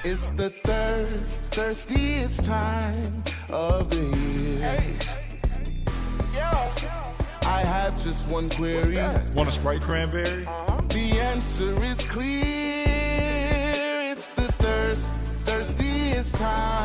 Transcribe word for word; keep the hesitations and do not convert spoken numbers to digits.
It's the thirst, thirstiest time of the year. Hey. Yo. I have just one query. Want a Sprite cranberry? Uh-huh. The answer is clear. It's the thirst, thirstiest time